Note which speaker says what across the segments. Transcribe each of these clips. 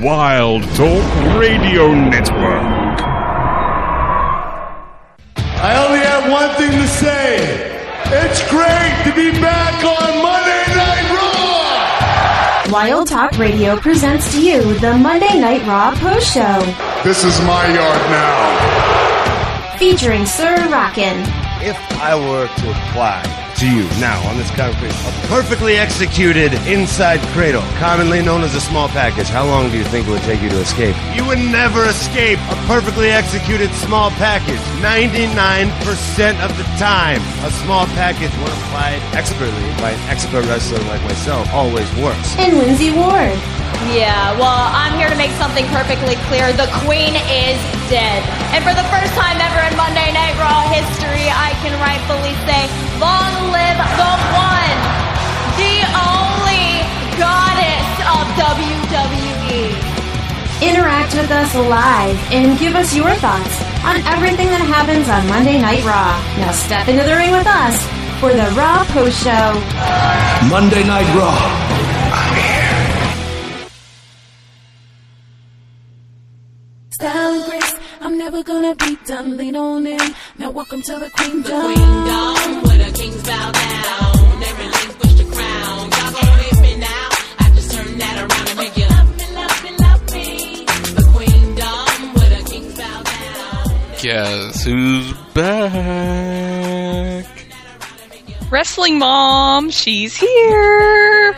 Speaker 1: Wild Talk Radio Network.
Speaker 2: I only have one thing to say. It's great to be back on Monday Night Raw!
Speaker 3: Wild Talk Radio presents to you the Monday Night Raw Post Show.
Speaker 2: This is my yard now.
Speaker 3: Featuring Sir Rockin'.
Speaker 4: If I were to apply to you now on this concrete, a perfectly executed inside cradle, commonly known as a small package, how long do you think it would take you to escape? You would never escape a perfectly executed small package. 99% of the time, a small package, when applied expertly by an expert wrestler like myself, always works.
Speaker 3: And Lindsay Ward.
Speaker 5: Yeah, well, I'm here to make something perfectly clear. The Queen is dead. And for the first time ever in Monday Night Raw history, I can rightfully say, long live the one, the only goddess of WWE.
Speaker 3: Interact with us live and give us your thoughts on everything that happens on Monday Night Raw. Now step into the ring with us for the Raw Post Show.
Speaker 6: Monday Night Raw. I'm here.
Speaker 7: Style and grace, I'm never gonna be done. Lean on in. Now welcome to the Queendom.
Speaker 8: The Queendom, where the kings bow down. They relinquish the crown. Y'all gon' hit me now. I just turn that around and make you love me, love me, love me. The Queendom, where the kings bow down.
Speaker 9: Guess who's back?
Speaker 10: Wrestling Mom, she's here.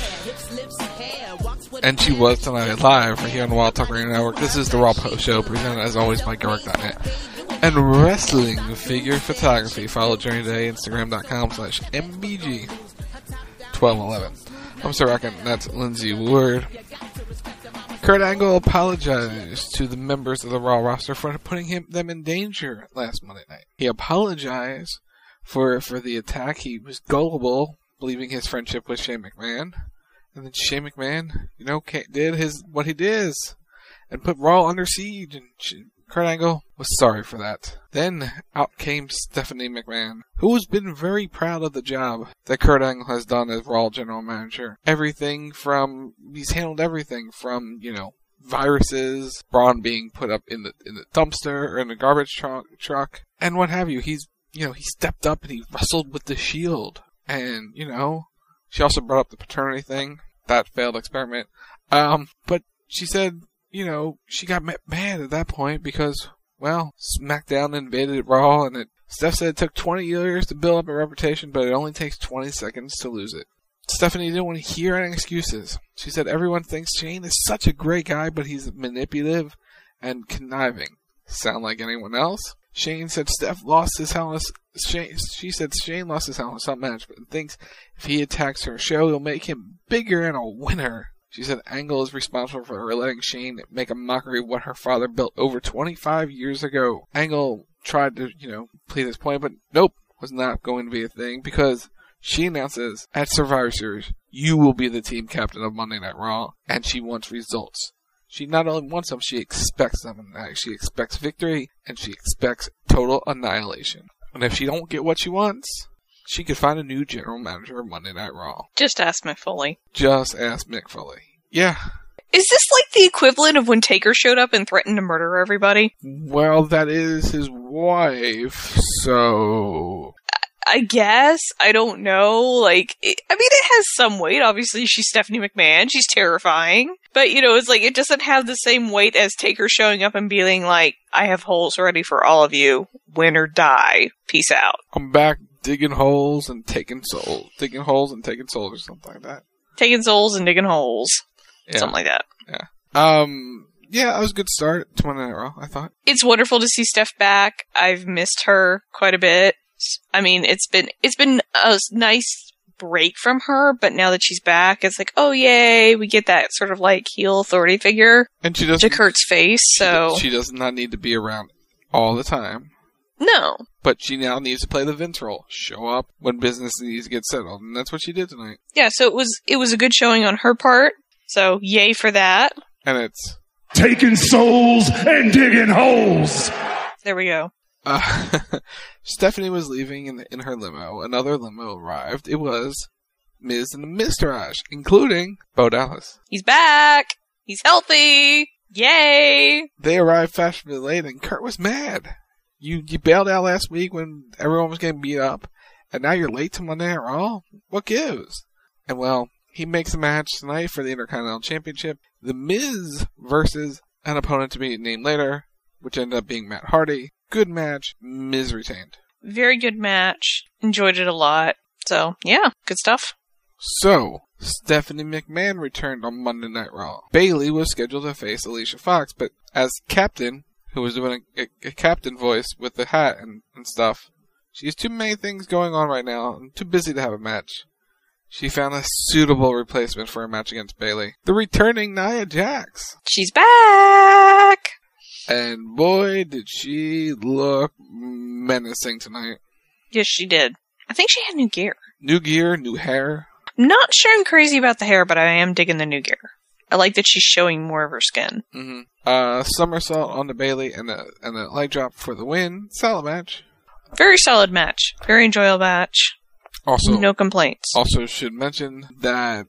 Speaker 9: And she was tonight live right here on the Wild Talk Radio Network. This is the Raw Post Show, presented as always by Garrick.net. And wrestling figure photography. Follow Journey Day, Instagram.com/MBG1211. I'm Sir Rockin', that's Lindsay Ward. Kurt Angle apologized to the members of the Raw roster for putting them in danger last Monday night. He apologized for the attack. He was gullible, believing his friendship with Shane McMahon. And then Shane McMahon, did what he did and put Raw under siege. And Kurt Angle was sorry for that. Then out came Stephanie McMahon, who has been very proud of the job that Kurt Angle has done as Raw general manager. He's handled everything from, viruses, Braun being put up in the dumpster or in the garbage truck, and what have you. He stepped up and he wrestled with the Shield. And, she also brought up the paternity thing. That failed experiment. But she said, she got mad at that point because, SmackDown invaded Raw, and Steph said it took 20 years to build up a reputation, but it only takes 20 seconds to lose it. Stephanie didn't want to hear any excuses. She said everyone thinks Shane is such a great guy, but he's manipulative and conniving. Sound like anyone else? Shane said She said Shane lost his Hell in a Cell match, but thinks if he attacks her show, he'll make him bigger and a winner. She said Angle is responsible for her letting Shane make a mockery of what her father built over 25 years ago. Angle tried to, plead his point, but nope, was not going to be a thing because she announces at Survivor Series, you will be the team captain of Monday Night Raw, and she wants results. She not only wants them, she expects them. She expects victory, and she expects total annihilation. And if she don't get what she wants, she could find a new general manager of Monday Night Raw.
Speaker 10: Just ask Mick Foley.
Speaker 9: Yeah.
Speaker 10: Is this like the equivalent of when Taker showed up and threatened to murder everybody?
Speaker 9: Well, that is his wife, so...
Speaker 10: I guess. I don't know. It has some weight. Obviously, she's Stephanie McMahon. She's terrifying. But, it's like, it doesn't have the same weight as Taker showing up and being like, I have holes ready for all of you. Win or die. Peace out.
Speaker 9: I'm back digging holes and taking souls. Digging holes and taking souls or something like that.
Speaker 10: Taking souls and digging holes. Yeah. Something like that.
Speaker 9: Yeah. That was a good start to Monday Night Raw, I thought.
Speaker 10: It's wonderful to see Steph back. I've missed her quite a bit. I mean, it's been a nice break from her, but now that she's back, it's like, oh yay, we get that sort of heel authority figure
Speaker 9: and she doesn't,
Speaker 10: to Kurt's face.
Speaker 9: She does not need to be around all the time.
Speaker 10: No,
Speaker 9: but she now needs to play the Vince role, show up when business needs to get settled, and that's what she did tonight.
Speaker 10: Yeah, so it was a good showing on her part. So yay for that.
Speaker 9: And it's
Speaker 2: taking souls and digging holes.
Speaker 10: There we go.
Speaker 9: Stephanie was leaving in her limo. Another limo arrived. It was Miz and the Miztourage, including Bo Dallas.
Speaker 10: He's back! He's healthy. Yay.
Speaker 9: They arrived fashionably late, and Kurt was mad. You bailed out last week when everyone was getting beat up, and now you're late to Monday Night Raw? What gives? And well, he makes a match tonight for the Intercontinental Championship. The Miz versus an opponent to be named later, which ended up being Matt Hardy. Good match. Miz retained.
Speaker 10: Very good match. Enjoyed it a lot. So, yeah, good stuff.
Speaker 9: So, Stephanie McMahon returned on Monday Night Raw. Bayley was scheduled to face Alicia Fox, but as captain, who was doing a captain voice with the hat and stuff, she has too many things going on right now and too busy to have a match. She found a suitable replacement for a match against Bayley. The returning Nia Jax.
Speaker 10: She's back!
Speaker 9: And boy, did she look menacing tonight.
Speaker 10: Yes, she did. I think she had new gear.
Speaker 9: New gear, new hair.
Speaker 10: Not sure I'm crazy about the hair, but I am digging the new gear. I like that she's showing more of her skin.
Speaker 9: Mm-hmm. Somersault on the Bayley and a leg drop for the win. Solid match.
Speaker 10: Very solid match. Very enjoyable match.
Speaker 9: Also,
Speaker 10: no complaints.
Speaker 9: Also, should mention that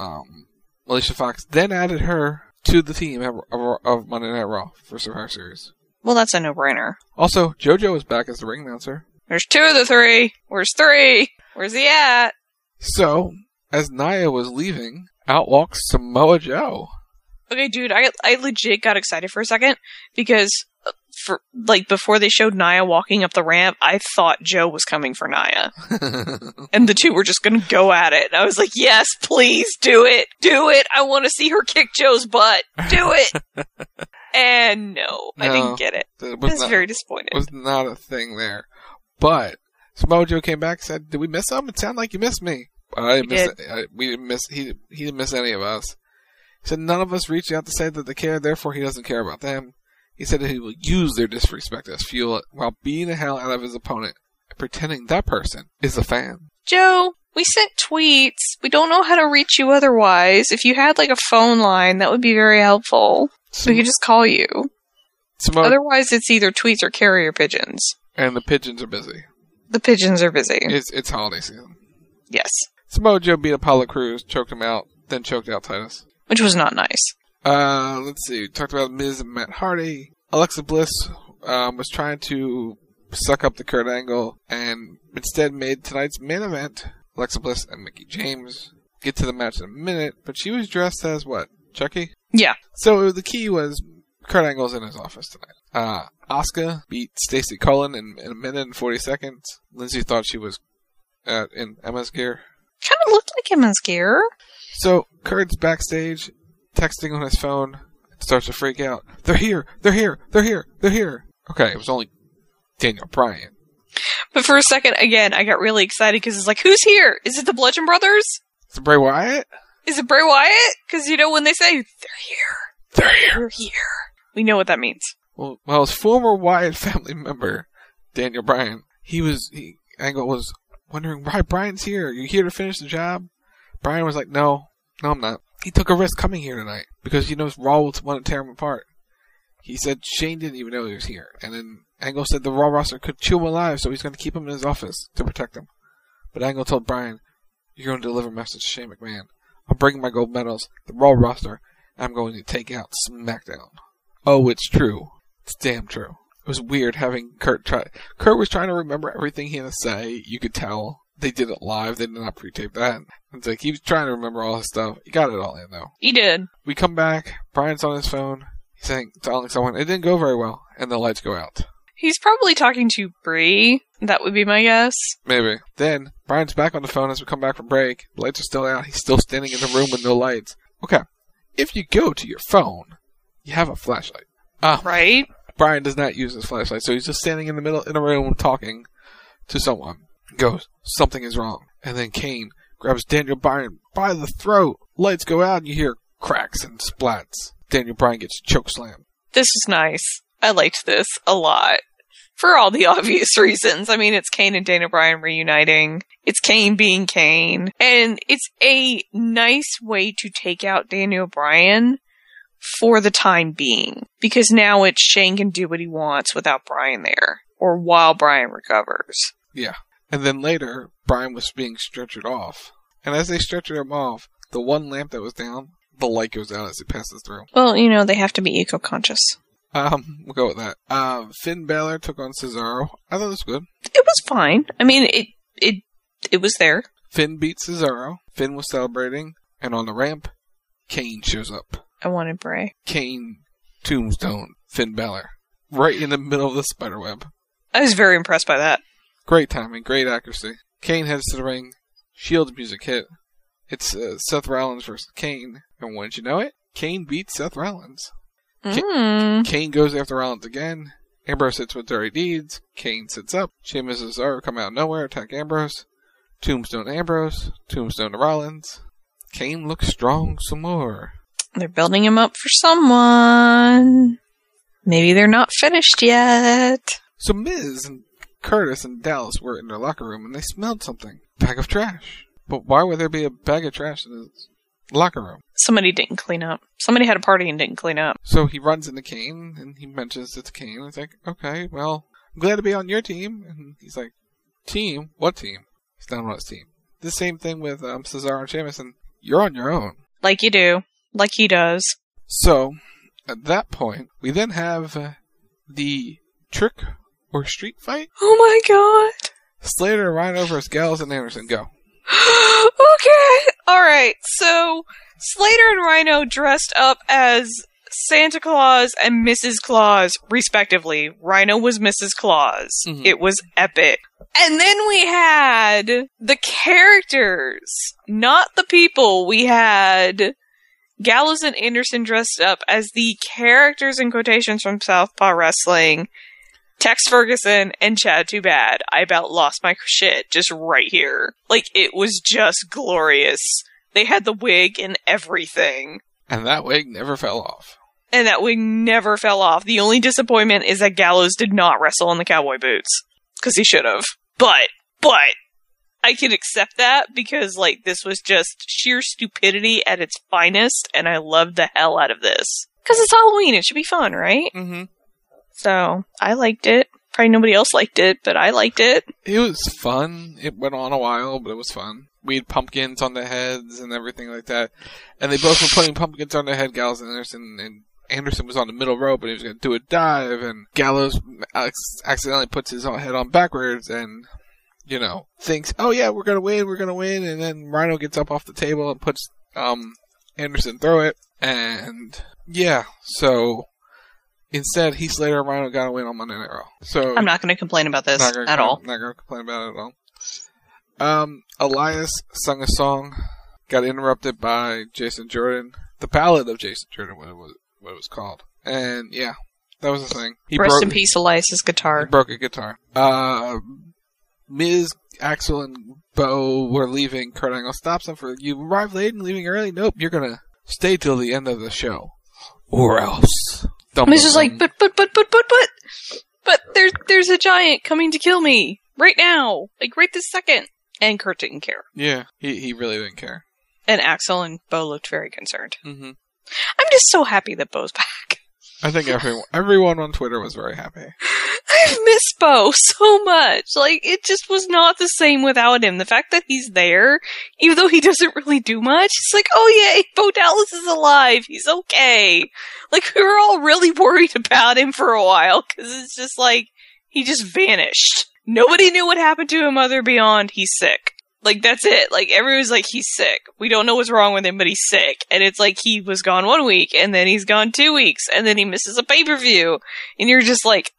Speaker 9: Alicia Fox then added her to the team of Monday Night Raw for Survivor Series.
Speaker 10: Well, that's a no-brainer.
Speaker 9: Also, JoJo is back as the ring announcer.
Speaker 10: There's 2 of the 3. Where's 3? Where's he at?
Speaker 9: So, as Nia was leaving, out walks Samoa Joe.
Speaker 10: Okay, dude, I legit got excited for a second because before they showed Nia walking up the ramp, I thought Joe was coming for Nia. And the two were just gonna go at it. And I was like, yes, please, do it. Do it. I want to see her kick Joe's butt. Do it. And no, I didn't get it. I was very disappointed.
Speaker 9: It was not a thing there. But Samoa Joe came back and said, did we miss something? It sounded like you missed me. I didn't miss. We didn't miss. He didn't miss any of us. He said none of us reached out to say that they care, therefore he doesn't care about them. He said that he will use their disrespect as fuel while beating the hell out of his opponent and pretending that person is a fan.
Speaker 10: Joe, we sent tweets. We don't know how to reach you otherwise. If you had a phone line, that would be very helpful. We could just call you. Otherwise, it's either tweets or carrier pigeons.
Speaker 9: And the pigeons are busy.
Speaker 10: The pigeons are busy.
Speaker 9: It's holiday season.
Speaker 10: Yes.
Speaker 9: Samoa Joe beat Apollo Crews, choked him out, then choked out Titus.
Speaker 10: Which was not nice.
Speaker 9: Let's see. We talked about Miz and Matt Hardy. Alexa Bliss was trying to suck up the Kurt Angle and instead made tonight's main event Alexa Bliss and Mickie James. Get to the match in a minute, but she was dressed as what? Chucky?
Speaker 10: Yeah.
Speaker 9: So the key was Kurt Angle's in his office tonight. Asuka beat Stacey Cullen in a minute and 40 seconds. Lindsay thought she was in Emma's gear.
Speaker 10: Kind of looked like Emma's gear.
Speaker 9: So Kurt's backstage, texting on his phone, starts to freak out. They're here! They're here! They're here! They're here! Okay, it was only Daniel Bryan.
Speaker 10: But for a second, again, I got really excited because it's like, who's here? Is it the Bludgeon Brothers?
Speaker 9: Is it Bray Wyatt?
Speaker 10: Is it Bray Wyatt? Because, when they say, they're here.
Speaker 9: They're here.
Speaker 10: They're here. We know what that means.
Speaker 9: Well, his former Wyatt family member, Daniel Bryan, Angle was wondering why Bryan's here. Are you here to finish the job? Bryan was like, no, I'm not. He took a risk coming here tonight because he knows Raw will want to tear him apart. He said Shane didn't even know he was here. And then Angle said the Raw roster could chew him alive, so he's going to keep him in his office to protect him. But Angle told Bryan, you're going to deliver a message to Shane McMahon. I'm bringing my gold medals, the Raw roster, and I'm going to take out SmackDown. Oh, it's true. It's damn true. It was weird having Kurt was trying to remember everything he had to say. You could tell. They did it live. They did not pre-tape that. It's like he was trying to remember all his stuff. He got it all in, though.
Speaker 10: He did.
Speaker 9: We come back. Bryan's on his phone. He's telling someone, it didn't go very well. And the lights go out.
Speaker 10: He's probably talking to Brie. That would be my guess.
Speaker 9: Maybe. Then, Bryan's back on the phone as we come back from break. The lights are still out. He's still standing in the room with no lights. Okay. If you go to your phone, you have a flashlight.
Speaker 10: Right?
Speaker 9: Bryan does not use his flashlight, so he's just standing in the middle in a room talking to someone. Goes, something is wrong. And then Kane grabs Daniel Bryan by the throat. Lights go out and you hear cracks and splats. Daniel Bryan gets chokeslammed.
Speaker 10: This is nice. I liked this a lot. For all the obvious reasons. I mean, it's Kane and Daniel Bryan reuniting. It's Kane being Kane. And it's a nice way to take out Daniel Bryan for the time being. Because now Shane can do what he wants without Bryan there. Or while Bryan recovers.
Speaker 9: Yeah. And then later, Bryan was being stretchered off. And as they stretchered him off, the one lamp that was down, the light goes out as he passes through.
Speaker 10: Well, they have to be eco-conscious.
Speaker 9: We'll go with that. Finn Balor took on Cesaro. I thought it was good.
Speaker 10: It was fine. I mean, it was there.
Speaker 9: Finn beat Cesaro. Finn was celebrating, and on the ramp, Kane shows up.
Speaker 10: I wanted Bray.
Speaker 9: Kane tombstone Finn Balor right in the middle of the spiderweb.
Speaker 10: I was very impressed by that.
Speaker 9: Great timing, great accuracy. Kane heads to the ring. Shield music hit. It's Seth Rollins versus Kane, and wouldn't you know it, Kane beats Seth Rollins. Kane goes after Rollins again. Ambrose hits with Dirty Deeds. Kane sits up. Sheamus and Cesaro come out of nowhere, attack Ambrose. Tombstone Ambrose. Tombstone to Rollins. Kane looks strong some more.
Speaker 10: They're building him up for someone. Maybe they're not finished yet.
Speaker 9: So Miz and Curtis and Dallas were in their locker room and they smelled something. Bag of trash. But why would there be a bag of trash in his locker room?
Speaker 10: Somebody didn't clean up. Somebody had a party and didn't clean up.
Speaker 9: So he runs into Kane and he mentions it's Kane. It's like, okay, well, I'm glad to be on your team. And he's like, team? What team? He's not on his team. The same thing with Cesaro and Sheamus, and you're on your own.
Speaker 10: Like you do. Like he does.
Speaker 9: So, at that point, we then have the trick or street fight.
Speaker 10: Oh my god.
Speaker 9: Slater, Rhino versus Gallows and Anderson. Go.
Speaker 10: Okay. Alright, so Slater and Rhino dressed up as Santa Claus and Mrs. Claus, respectively. Rhino was Mrs. Claus. Mm-hmm. It was epic. And then we had the characters, not the people. We had Gallows and Anderson dressed up as the characters in quotations from Southpaw Wrestling, Tex Ferguson, and Chad Too Bad. I about lost my shit just right here. Like, it was just glorious. They had the wig and everything.
Speaker 9: And that wig never fell off.
Speaker 10: And that wig never fell off. The only disappointment is that Gallows did not wrestle in the cowboy boots. Because he should have. But, I can accept that because, like, this was just sheer stupidity at its finest, and I loved the hell out of this. Because it's Halloween, it should be fun, right?
Speaker 9: Mm-hmm.
Speaker 10: So, I liked it. Probably nobody else liked it, but I liked it.
Speaker 9: It was fun. It went on a while, but it was fun. We had pumpkins on the heads and everything like that. And they both were putting pumpkins on their head, Gallows and Anderson, and Anderson was on the middle rope and he was going to do a dive, and Gallows accidentally puts his head on backwards and, thinks, oh yeah, we're going to win, and then Rhino gets up off the table and puts Anderson through it, and yeah, so instead, Heath Slater and Rhino got a win on Monday Night Raw. So
Speaker 10: I'm not going to complain about this at all.
Speaker 9: Not going to complain about it at all. Elias sung a song, got interrupted by Jason Jordan. The Ballad of Jason Jordan, what it was called. And yeah, that was the thing.
Speaker 10: Rest in peace, Elias's guitar.
Speaker 9: He broke a guitar. Miz, Axel, and Bo were leaving. Kurt Angle stops them for, you arrived late and leaving early? Nope, you're going to stay till the end of the show. Or else.
Speaker 10: Miz is like, but there's a giant coming to kill me right now, like right this second. And Kurt didn't care.
Speaker 9: Yeah, he really didn't care.
Speaker 10: And Axel and Bo looked very concerned.
Speaker 9: Mm-hmm.
Speaker 10: I'm just so happy that Bo's back.
Speaker 9: I think everyone on Twitter was very happy.
Speaker 10: I've missed Bo so much. Like, it just was not the same without him. The fact that he's there, even though he doesn't really do much, it's like, oh yay, Bo Dallas is alive. He's okay. Like, we were all really worried about him for a while, because it's just like, he just vanished. Nobody knew what happened to him other beyond he's sick. Like, that's it. Like, everyone's like, he's sick. We don't know what's wrong with him, but he's sick. And it's like, he was gone 1 week, and then he's gone 2 weeks, and then he misses a pay-per-view. And you're just like,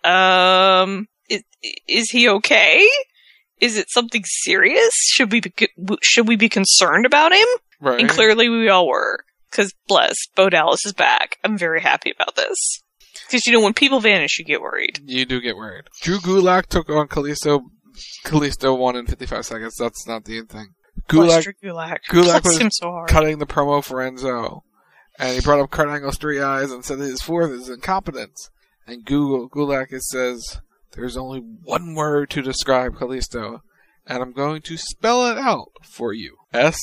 Speaker 10: is he okay? Is it something serious? Should we be concerned about him?
Speaker 9: Right.
Speaker 10: And clearly we all were. Because, bless, Bo Dallas is back. I'm very happy about this. Because, when people vanish, you get worried.
Speaker 9: You do get worried. Drew Gulak took on Kalisto. Kalisto won in 55 seconds. That's not the end thing. Gulak was
Speaker 10: him so hard.
Speaker 9: Cutting the promo for Enzo. And he brought up Kurt Angle's 3 eyes and said that his fourth is incompetence. And Gulak says, there's only one word to describe Kalisto. And I'm going to spell it out for you.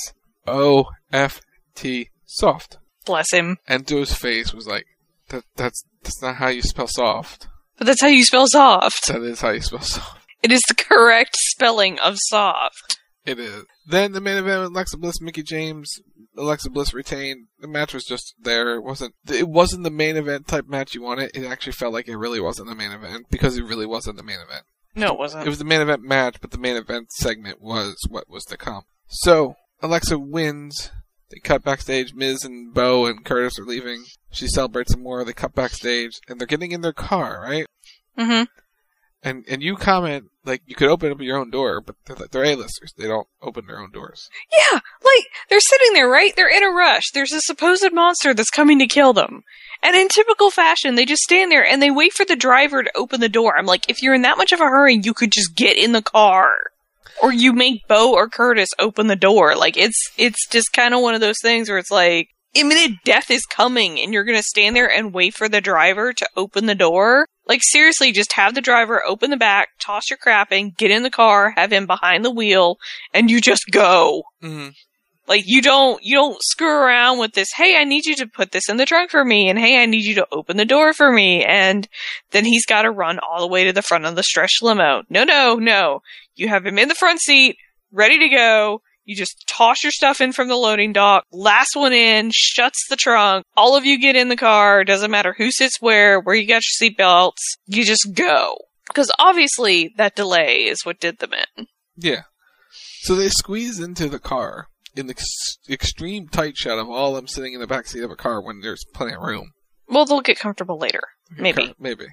Speaker 9: S-O-F-T. Soft.
Speaker 10: Bless him.
Speaker 9: Enzo's face was like, that's not how you spell soft.
Speaker 10: But that's how you spell soft.
Speaker 9: That is how you spell soft.
Speaker 10: It is the correct spelling of soft.
Speaker 9: It is. Then the main event with Alexa Bliss, Mickie James. Alexa Bliss retained. The match was just there. It wasn't the main event type match you wanted. It actually felt like it really wasn't the main event because it really wasn't the main event.
Speaker 10: No, it wasn't.
Speaker 9: It was the main event match, but the main event segment was what was to come. So, Alexa wins. They cut backstage. Miz and Bo and Curtis are leaving. She celebrates some more. They cut backstage, and they're getting in their car, right?
Speaker 10: Mm-hmm.
Speaker 9: And you comment, like, you could open up your own door, but they're A-listers. They don't open their own doors.
Speaker 10: Yeah, like, they're sitting there, right? They're in a rush. There's a supposed monster that's coming to kill them. And in typical fashion, they just stand there and they wait for the driver to open the door. I'm like, if you're in that much of a hurry, you could just get in the car. Or you make Bo or Curtis open the door. Like, it's just kind of one of those things where it's like, imminent death is coming and you're gonna stand there and wait for the driver to open the door? Like, seriously, just have the driver open the back, toss your crap in, get in the car, have him behind the wheel, and you just go.
Speaker 9: Mm-hmm.
Speaker 10: Like, you don't screw around with this, hey, I need you to put this in the trunk for me, and hey, I need you to open the door for me, and then he's gotta run all the way to the front of the stretch limo. No. You have him in the front seat, ready to go. You just toss your stuff in from the loading dock, last one in, shuts the trunk, all of you get in the car, doesn't matter who sits where you got your seatbelts, you just go. Because obviously that delay is what did them in.
Speaker 9: Yeah. So they squeeze into the car in the extreme tight shot of all of them sitting in the backseat of a car when there's plenty of room.
Speaker 10: Well, they'll get comfortable later. Maybe.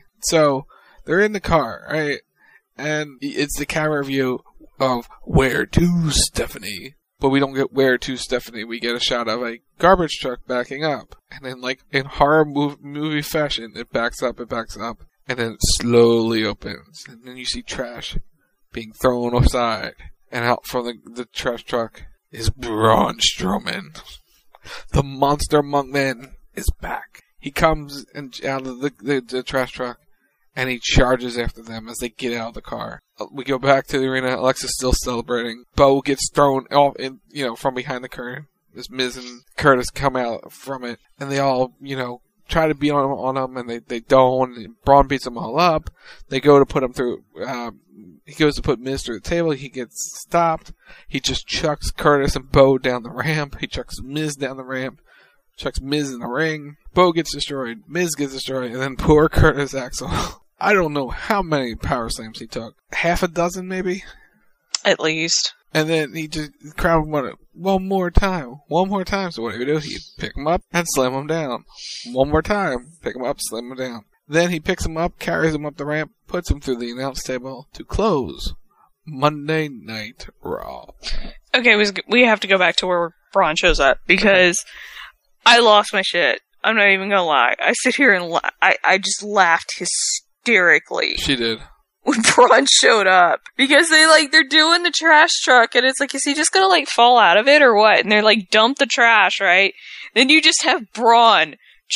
Speaker 9: So they're in the car, right? And it's the camera view of where to, Stephanie. But we don't get where to, Stephanie. We get a shot of a garbage truck backing up. And then, like, in horror movie fashion, it backs up, and then it slowly opens. And then you see trash being thrown aside. And out from the trash truck is Braun Strowman. The Monster Monkman is back. He comes out of the trash truck, and he charges after them as they get out of the car. We go back to the arena. Alexa's still celebrating. Bo gets thrown off from behind the curtain. As Miz and Curtis come out from it, and they all, try to beat on him, and they don't. And Braun beats them all up. They go to put him through. He goes to put Miz through the table. He gets stopped. He just chucks Curtis and Bo down the ramp. He chucks Miz down the ramp. Chucks Miz in the ring. Bo gets destroyed. Miz gets destroyed. And then poor Curtis Axel. I don't know how many power slams he took. Half a dozen, maybe?
Speaker 10: At least.
Speaker 9: And then the crowd wanted one more time. So what he would do, he'd pick him up and slam him down. One more time. Pick him up, slam him down. Then he picks him up, carries him up the ramp, puts him through the announce table to close Monday Night Raw.
Speaker 10: Okay, we have to go back to where Braun shows up, because I lost my shit. I'm not even gonna lie. I sit here and I just laughed hysterically.
Speaker 9: She did.
Speaker 10: When Braun showed up. Because they're doing the trash truck, and it's like, is he just gonna, fall out of it or what? And they're like, dump the trash, right? Then you just have Braun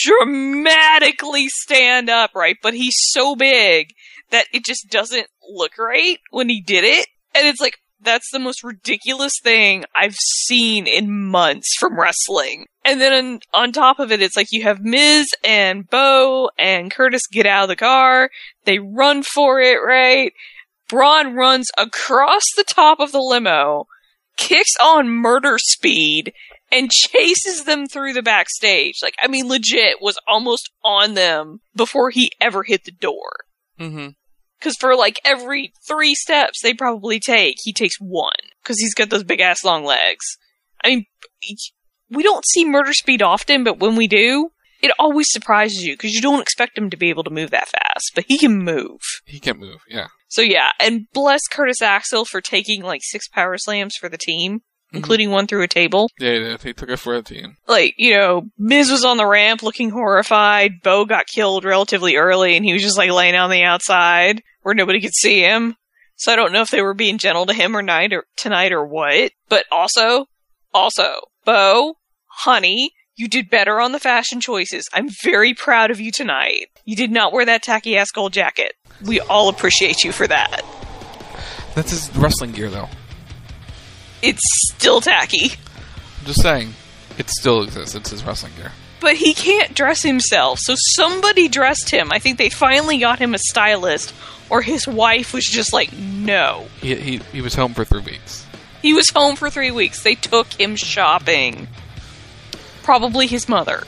Speaker 10: dramatically stand up, right? But he's so big that it just doesn't look right when he did it. And it's like, that's the most ridiculous thing I've seen in months from wrestling. And then on top of it, it's like you have Miz and Bo and Curtis get out of the car. They run for it, right? Braun runs across the top of the limo, kicks on murder speed, and chases them through the backstage. Legit was almost on them before he ever hit the door.
Speaker 9: Mm-hmm.
Speaker 10: Because for, every 3 steps they probably take, he takes 1. Because he's got those big-ass long legs. We don't see murder speed often, but when we do, it always surprises you, because you don't expect him to be able to move that fast. But he can move.
Speaker 9: He can move, yeah.
Speaker 10: So yeah, and bless Curtis Axel for taking, 6 power slams for the team. Including one through a table.
Speaker 9: Yeah, he did. He took it for the team.
Speaker 10: Miz was on the ramp looking horrified. Bo got killed relatively early, and he was just, laying on the outside where nobody could see him. So I don't know if they were being gentle to him tonight or what. But also, Bo, honey, you did better on the fashion choices. I'm very proud of you tonight. You did not wear that tacky-ass gold jacket. We all appreciate you for that.
Speaker 9: That's his wrestling gear, though.
Speaker 10: It's still tacky.
Speaker 9: I'm just saying, it still exists. It's his wrestling gear.
Speaker 10: But he can't dress himself, so somebody dressed him. I think they finally got him a stylist, or his wife was just like, no.
Speaker 9: He was home for 3 weeks.
Speaker 10: He was home for 3 weeks. They took him shopping. Probably his mother.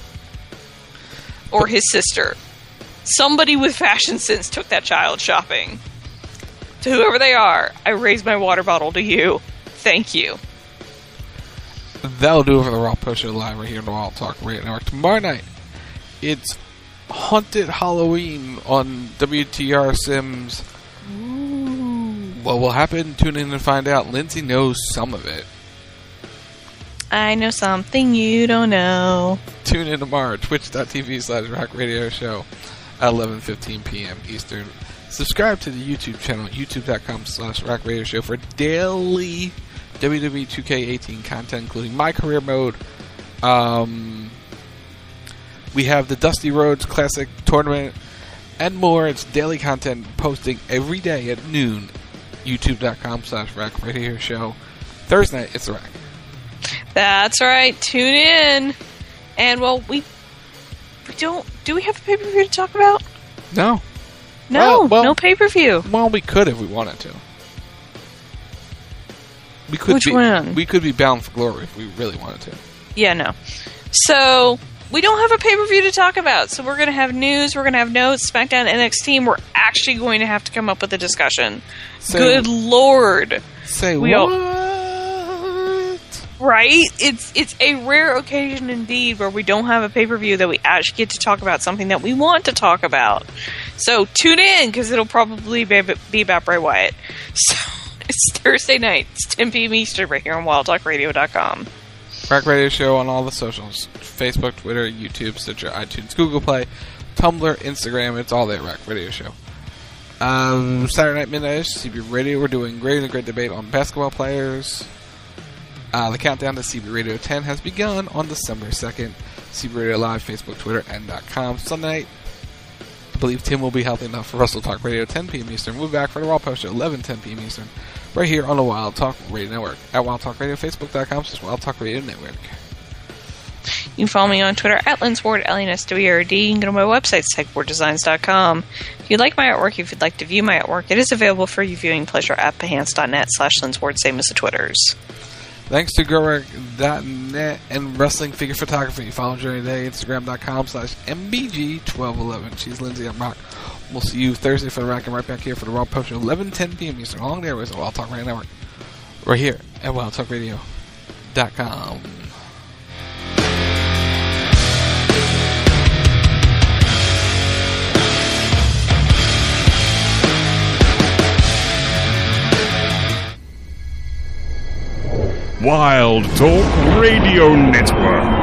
Speaker 10: Or his sister. Somebody with fashion sense took that child shopping. To whoever they are, I raise my water bottle to you. Thank you.
Speaker 9: That'll do it for the Raw Post Show live right here on the Wild Talk Radio Network. Tomorrow night, it's Haunted Halloween on WTR Sims. What will happen? Tune in and find out. Lindsay knows some of it.
Speaker 10: I know something you don't know.
Speaker 9: Tune in tomorrow, twitch.tv/Rock Radio Show at 11:15 p.m. Eastern. Subscribe to the YouTube channel, youtube.com/Rock Radio Show for daily WWE 2K18 content, including My Career Mode. We have the Dusty Rhodes Classic Tournament and more. It's daily content posting every day at noon. youtube.com/Rock Radio Show. Thursday night, it's the Rack.
Speaker 10: That's right. Tune in. And, well, we don't... Do we have a pay-per-view to talk about?
Speaker 9: No.
Speaker 10: No,
Speaker 9: well,
Speaker 10: no pay-per-view.
Speaker 9: Well, we could if we wanted to.
Speaker 10: Which one?
Speaker 9: We could be bound for glory if we really wanted to.
Speaker 10: Yeah, no. So, we don't have a pay-per-view to talk about. So we're going to have news, we're going to have notes, SmackDown, NXT, and we're actually going to have to come up with a discussion. Good Lord.
Speaker 9: Say what?
Speaker 10: Right? It's a rare occasion indeed where we don't have a pay-per-view that we actually get to talk about something that we want to talk about. So tune in, because it'll probably be about Bray Wyatt. So it's Thursday night. It's 10 p.m. Eastern right here on WildTalkRadio.com.
Speaker 9: Rock Radio Show on all the socials. Facebook, Twitter, YouTube, Stitcher, iTunes, Google Play, Tumblr, Instagram. It's all there, Rock Radio Show. Saturday night midnight, CB Radio. We're doing Great and Great Debate on basketball players. The countdown to CB Radio 10 has begun on December 2nd. CB Radio Live, Facebook, Twitter, and .com. Sunday night, I believe Tim will be healthy enough for Russell Talk Radio 10 p.m. Eastern. We'll be back for the Raw Post Show 11:10 p.m. Eastern. Right here on the Wild Talk Radio Network. At Wild Talk Radio, Facebook.com/Wild Talk Radio Network.
Speaker 10: You can follow me on Twitter at Linsward, LNSWRD. You can go to my website, psychboarddesigns.com. If you'd like my artwork, if you'd like to view my artwork, it is available for your viewing pleasure at behance.net/Linsward, same as the Twitters.
Speaker 9: Thanks to GoRack.net and Wrestling Figure Photography. Follow Journey Day, Instagram.com/MBG1211. She's Lindsay, I'm Rock. We'll see you Thursday for the Rack and right back here for the Raw Post Show, 11:10 p.m. Eastern. Along the airways of Wild Talk Radio Network. Right here at WildTalkRadio.com.
Speaker 1: Wild Talk Radio Network.